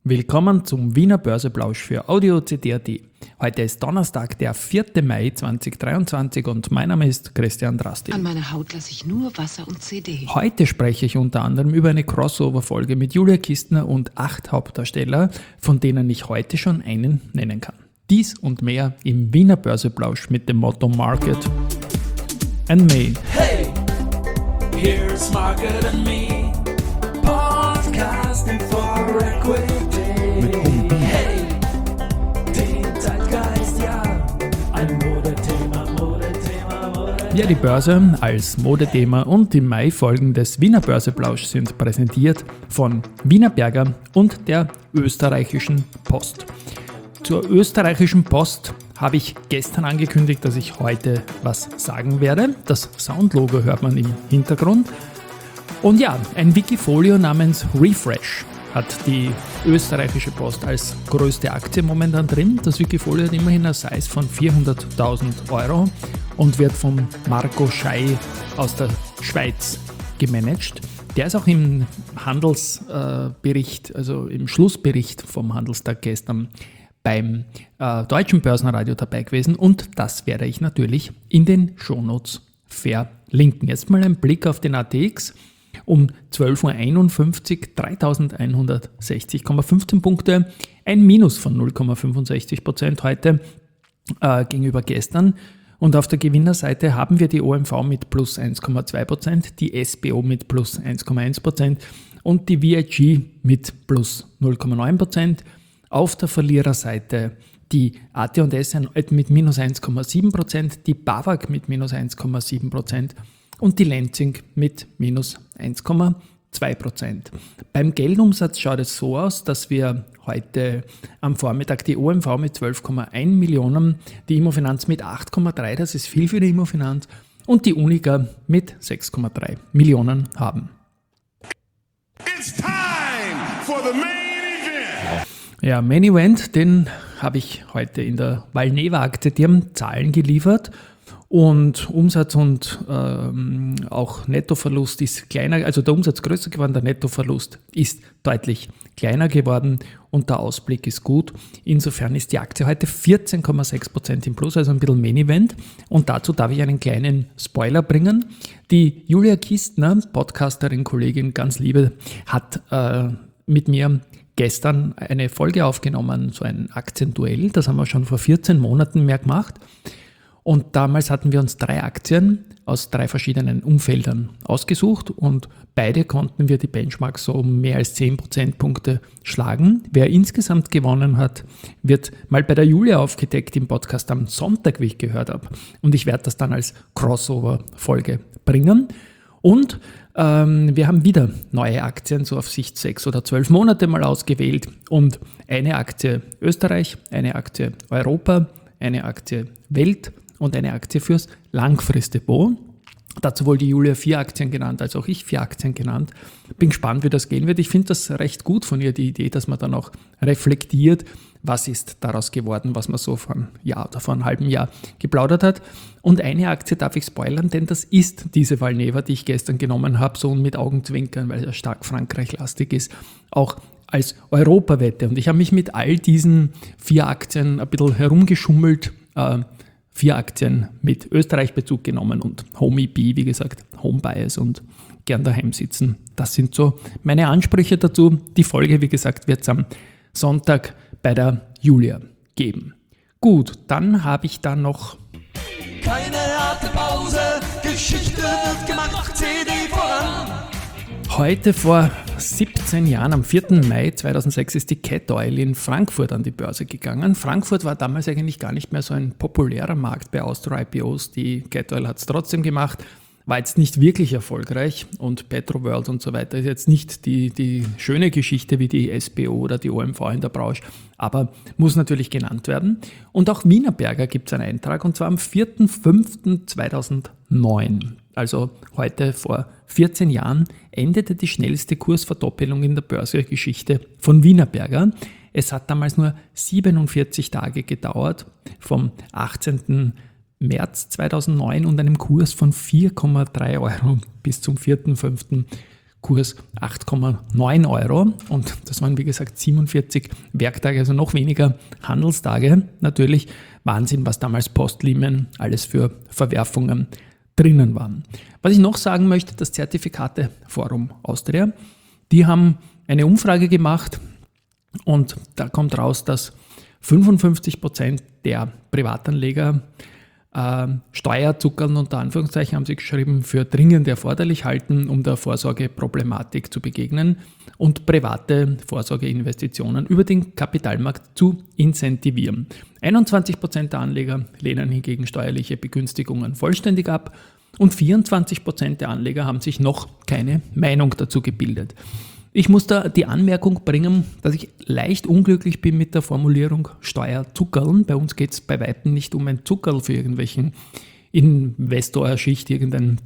Willkommen zum Wiener Börseplausch für Audio CD.at. Heute ist Donnerstag, der 4. Mai 2023 und mein Name ist Christian Drastil. An meiner Haut lasse ich nur Wasser und CD. Heute spreche ich unter anderem über eine Crossover-Folge mit Julia Kistner und 8 Hauptdarsteller, von denen ich heute schon einen nennen kann. Dies und mehr im Wiener Börseplausch mit dem Motto Market and Me. Hey, here's Market and Me, podcasting for equity. Hey, den Zeitgeist, ja, ein Modethema. Ja, die Börse als Modethema und die Mai-Folgen des Wiener Börseplausch sind präsentiert von Wienerberger und der österreichischen Post. Zur österreichischen Post habe ich gestern angekündigt, dass ich heute was sagen werde. Das Soundlogo hört man im Hintergrund. Und ja, ein Wikifolio namens Refresh hat die österreichische Post als größte Aktie momentan drin. Das Wikifolio hat immerhin eine Size von 400.000 Euro und wird von Marco Schey aus der Schweiz gemanagt. Der ist auch im Handelsbericht, also im Schlussbericht vom Handelstag gestern beim Deutschen Börsenradio dabei gewesen und das werde ich natürlich in den Shownotes verlinken. Jetzt mal ein Blick auf den ATX. Um 12.51 Uhr 3.160,15 Punkte, ein Minus von 0,65% heute gegenüber gestern. Und auf der Gewinnerseite haben wir die OMV mit plus 1,2%, die SBO mit plus 1,1% und die VIG mit plus 0,9%. Auf der Verliererseite die AT&S mit minus 1,7%, die BAWAG mit minus 1,7% und die Lenzing mit minus 1,2%. Beim Geldumsatz schaut es so aus, dass wir heute am Vormittag die OMV mit 12,1 Millionen, die Immofinanz mit 8,3, das ist viel für die Immofinanz, und die Unica mit 6,3 Millionen haben. It's time for the main event. Ja, Main Event, den habe ich heute in der Valneva-Aktie, die haben Zahlen geliefert. Und Umsatz und auch Nettoverlust ist kleiner, also der Umsatz größer geworden, der Nettoverlust ist deutlich kleiner geworden und der Ausblick ist gut. Insofern ist die Aktie heute 14,6% im Plus, also ein bisschen Main-Event. Und dazu darf ich einen kleinen Spoiler bringen. Die Julia Kistner, Podcasterin, Kollegin, ganz liebe, hat mit mir gestern eine Folge aufgenommen, so ein Aktienduell. Das haben wir schon vor 14 Monaten mehr gemacht. Und damals hatten wir uns 3 Aktien aus 3 verschiedenen Umfeldern ausgesucht und beide konnten wir die Benchmark so um mehr als 10 Prozentpunkte schlagen. Wer insgesamt gewonnen hat, wird mal bei der Julia aufgedeckt im Podcast am Sonntag, wie ich gehört habe. Und ich werde das dann als Crossover-Folge bringen. Und wir haben wieder neue Aktien, so auf Sicht 6 oder 12 Monate mal ausgewählt. Und eine Aktie Österreich, eine Aktie Europa, eine Aktie Welt und eine Aktie fürs Langfristdepot. Dazu wohl die Julia 4 Aktien genannt, als auch ich 4 Aktien genannt. Bin gespannt, wie das gehen wird. Ich finde das recht gut von ihr, die Idee, dass man dann auch reflektiert, was ist daraus geworden, was man so vor einem Jahr oder vor einem halben Jahr geplaudert hat. Und eine Aktie darf ich spoilern, denn das ist diese Valneva, die ich gestern genommen habe, so mit Augenzwinkern, weil er stark Frankreich-lastig ist, auch als Europawette. Und ich habe mich mit all diesen 4 Aktien ein bisschen herumgeschummelt, 4 Aktien mit Österreich-Bezug genommen und Home EP, wie gesagt, Home Bias und gern daheim sitzen. Das sind so meine Ansprüche dazu. Die Folge, wie gesagt, wird es am Sonntag bei der Julia geben. Gut, dann habe ich da noch Keine harte Pause, Geschichte wird gemacht, CD voran. heute vor 17 Jahren, am 4. Mai 2006, ist die Cat Oil in Frankfurt an die Börse gegangen. Frankfurt war damals eigentlich gar nicht mehr so ein populärer Markt bei Austro-IPOs. Die Cat Oil hat es trotzdem gemacht, war jetzt nicht wirklich erfolgreich und Petroworld und so weiter ist jetzt nicht die schöne Geschichte wie die SBO oder die OMV in der Branche, aber muss natürlich genannt werden. Und auch Wienerberger gibt es einen Eintrag und zwar am 4.5.2009. Also heute vor 14 Jahren endete die schnellste Kursverdoppelung in der Börsengeschichte von Wienerberger. Es hat damals nur 47 Tage gedauert, vom 18. März 2009 und einem Kurs von 4,3 Euro bis zum 4.5. Kurs 8,9 Euro und das waren wie gesagt 47 Werktage, also noch weniger Handelstage. Natürlich Wahnsinn, was damals Post-Lehman alles für Verwerfungen drinnen waren. Was ich noch sagen möchte, das Zertifikateforum Austria, die haben eine Umfrage gemacht und da kommt raus, dass 55% der Privatanleger Steuerzuckern unter Anführungszeichen haben sie geschrieben, für dringend erforderlich halten, um der Vorsorgeproblematik zu begegnen und private Vorsorgeinvestitionen über den Kapitalmarkt zu incentivieren. 21% der Anleger lehnen hingegen steuerliche Begünstigungen vollständig ab und 24% der Anleger haben sich noch keine Meinung dazu gebildet. Ich muss da die Anmerkung bringen, dass ich leicht unglücklich bin mit der Formulierung Steuerzuckerl. Bei uns geht es bei Weitem nicht um ein Zuckerl für irgendwelchen Investorschicht, einen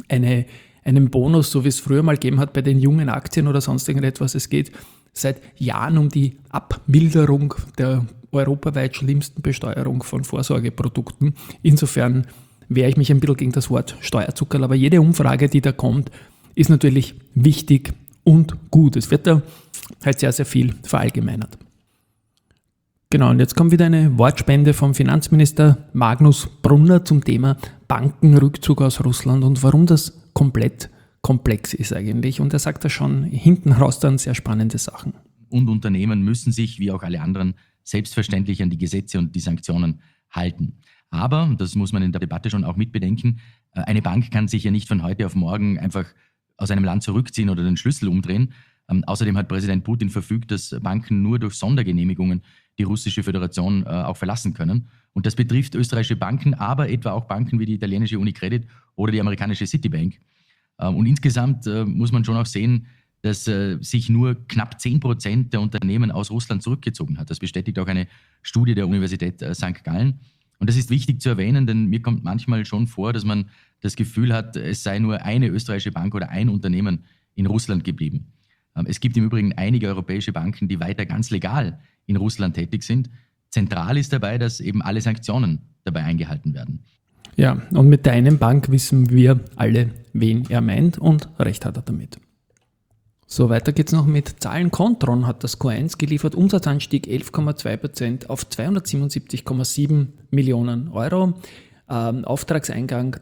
Bonus, so wie es früher mal gegeben hat bei den jungen Aktien oder sonst irgendetwas. Es geht seit Jahren um die Abmilderung der europaweit schlimmsten Besteuerung von Vorsorgeprodukten. Insofern wehre ich mich ein bisschen gegen das Wort Steuerzuckerl, aber jede Umfrage, die da kommt, ist natürlich wichtig und gut. Es wird da halt sehr, sehr viel verallgemeinert. Genau, und jetzt kommt wieder eine Wortspende vom Finanzminister Magnus Brunner zum Thema Bankenrückzug aus Russland und warum das komplett komplex ist eigentlich. Und er sagt da schon hinten raus dann sehr spannende Sachen. Und Unternehmen müssen sich, wie auch alle anderen, selbstverständlich an die Gesetze und die Sanktionen halten. Aber, das muss man in der Debatte schon auch mitbedenken, eine Bank kann sich ja nicht von heute auf morgen einfach aus einem Land zurückziehen oder den Schlüssel umdrehen. Außerdem hat Präsident Putin verfügt, dass Banken nur durch Sondergenehmigungen die russische Föderation auch verlassen können. Und das betrifft österreichische Banken, aber etwa auch Banken wie die italienische Unicredit oder die amerikanische Citibank. Und insgesamt muss man schon auch sehen, dass sich nur knapp 10% der Unternehmen aus Russland zurückgezogen hat. Das bestätigt auch eine Studie der Universität St. Gallen. Und das ist wichtig zu erwähnen, denn mir kommt manchmal schon vor, dass man das Gefühl hat, es sei nur eine österreichische Bank oder ein Unternehmen in Russland geblieben. Es gibt im Übrigen einige europäische Banken, die weiter ganz legal in Russland tätig sind. Zentral ist dabei, dass eben alle Sanktionen dabei eingehalten werden. Ja, und mit der einen Bank wissen wir alle, wen er meint und recht hat er damit. So, weiter geht's noch mit Zahlen. Kontron hat das Q1 geliefert, Umsatzanstieg 11,2% auf 277,7 Millionen Euro, Auftragseingang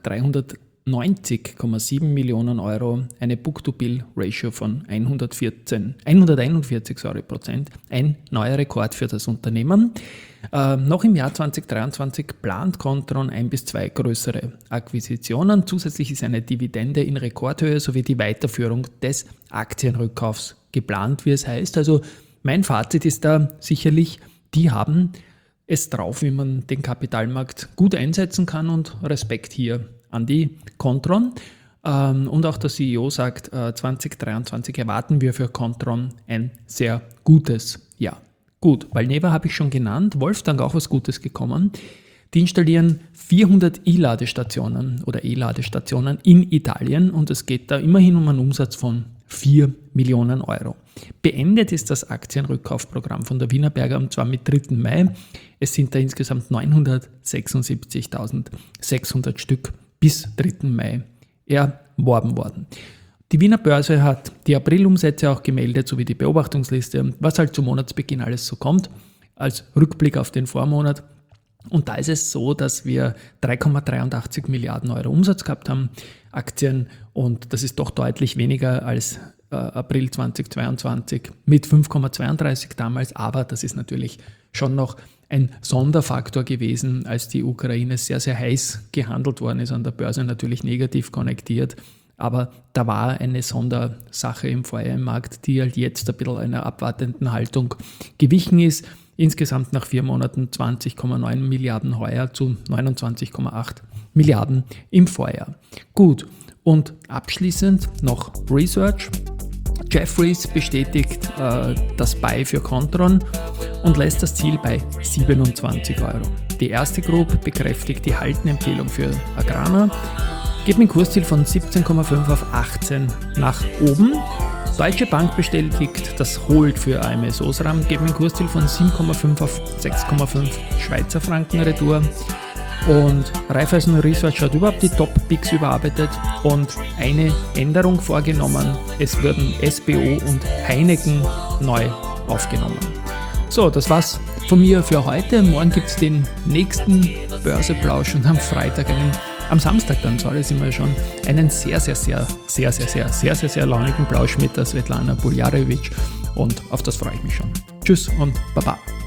390,7 Millionen Euro, eine Book-to-Bill-Ratio von 141%, ein neuer Rekord für das Unternehmen. Noch im Jahr 2023 plant Kontron 1 bis 2 größere Akquisitionen. Zusätzlich ist eine Dividende in Rekordhöhe sowie die Weiterführung des Aktienrückkaufs geplant, wie es heißt. Also mein Fazit ist da sicherlich, die haben es drauf, wie man den Kapitalmarkt gut einsetzen kann und Respekt hier an die Kontron. Und auch der CEO sagt, 2023 erwarten wir für Kontron ein sehr gutes Jahr. Gut, Valneva habe ich schon genannt, Wolftank auch was Gutes gekommen. Die installieren 400 E-Ladestationen in Italien und es geht da immerhin um einen Umsatz von 4 Millionen Euro. Beendet ist das Aktienrückkaufprogramm von der Wienerberger und zwar mit 3. Mai. Es sind da insgesamt 976.600 Stück bis 3. Mai erworben worden. Die Wiener Börse hat die Aprilumsätze auch gemeldet, sowie die Beobachtungsliste, was halt zum Monatsbeginn alles so kommt, als Rückblick auf den Vormonat. Und da ist es so, dass wir 3,83 Milliarden Euro Umsatz gehabt haben, Aktien, und das ist doch deutlich weniger als April 2022 mit 5,32 damals, aber das ist natürlich schon noch ein Sonderfaktor gewesen, als die Ukraine sehr, sehr heiß gehandelt worden ist, an der Börse natürlich negativ konnektiert. Aber da war eine Sondersache im Feuer im Markt, die halt jetzt ein bisschen einer abwartenden Haltung gewichen ist. Insgesamt nach 4 Monaten 20,9 Milliarden heuer zu 29,8 Milliarden im Vorjahr. Gut, und abschließend noch Research. Jefferies bestätigt das Buy für Kontron und lässt das Ziel bei 27 Euro. Die erste Group bekräftigt die Haltenempfehlung für Agrana, geht mit dem Kursziel von 17,5 auf 18 nach oben. Deutsche Bank bestätigt das Hold für AMS Osram, geht mit dem Kursziel von 7,5 auf 6,5 Schweizer Franken Retour. Und Raiffeisen Research hat überhaupt die Top-Picks überarbeitet und eine Änderung vorgenommen. Es würden SBO und Heineken neu aufgenommen. So, das war's von mir für heute. Morgen gibt es den nächsten Börseplausch und am Samstag dann soll es immer schon einen sehr launigen Plausch mit der Svetlana Buljarevic und auf das freue ich mich schon. Tschüss und Baba.